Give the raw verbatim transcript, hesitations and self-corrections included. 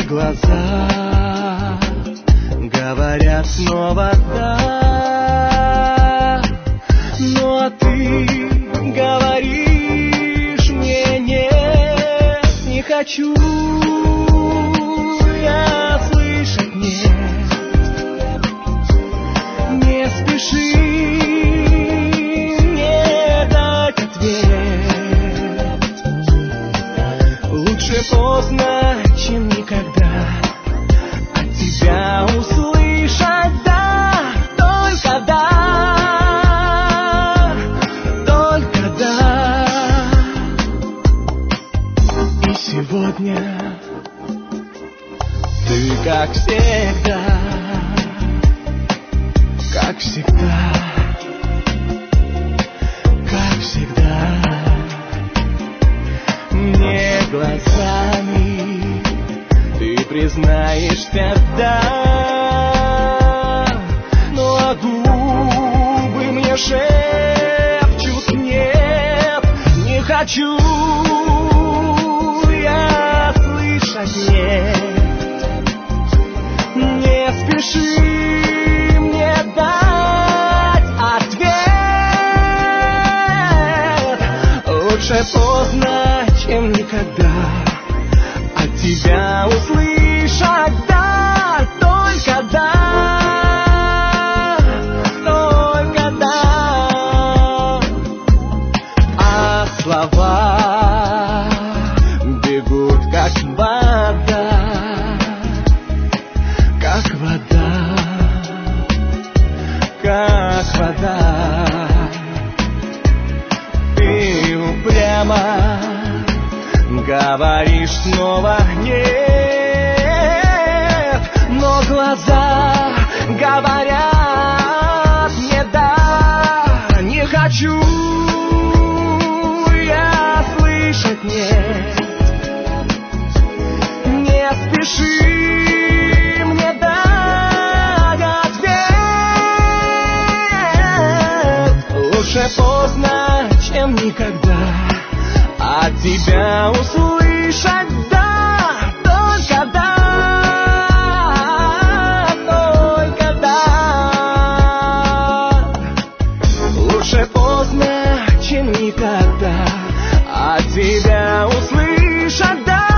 глаза говорят снова да, ну а ты говоришь мне нет, не хочу я слышать нет, не спеши мне дать ответ, лучше поздно, чем никогда от тебя услышать да, только да, только да. И сегодня ты как всегда, как всегда, как всегда, мне глазами ты признаешься да, ну а губы мне шепчут нет, не хочу я слышать нет, не спеши мне дать ответ, лучше поздно, чем никогда от тебя услышать да, только да, только да. А слова бегут как вода, как вода, как вода. Ты упрямо говоришь снова нет, но глаза говорят мне да, не хочу я слышать нет, не спеши мне дать ответ, лучше поздно, чем никогда от тебя услышать да, только да, только да. Лучше поздно, чем никогда от тебя услышать да.